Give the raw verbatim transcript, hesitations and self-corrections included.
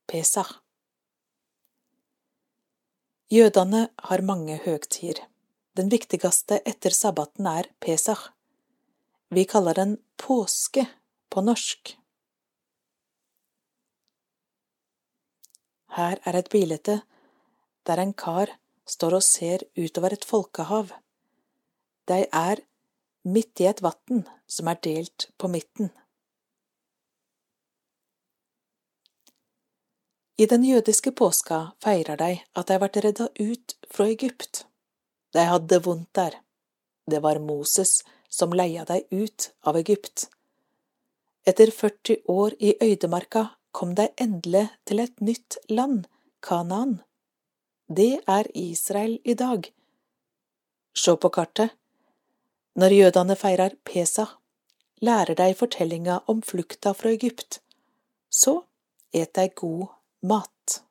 Pesach. Jødene har mange høgtider. Den viktigste etter sabbaten er Pesach. Vi kaller den påske på norsk. Her er et bilde der en kar står og ser utover et folkehav. De er midt i et vatten som er delt på midten. I den jødiske påska feirer de at de ble reddet ut fra Egypt. De hadde vondt der. Det var Moses som leia de ut av Egypt. Etter førti år i øydemarka kom de endelig til et nytt land, Kanaan. Det er Israel i dag. Se på kartet. Når jødene feirer Pesach, lærer de fortellinga om flukta fra Egypt. Så et de god mat.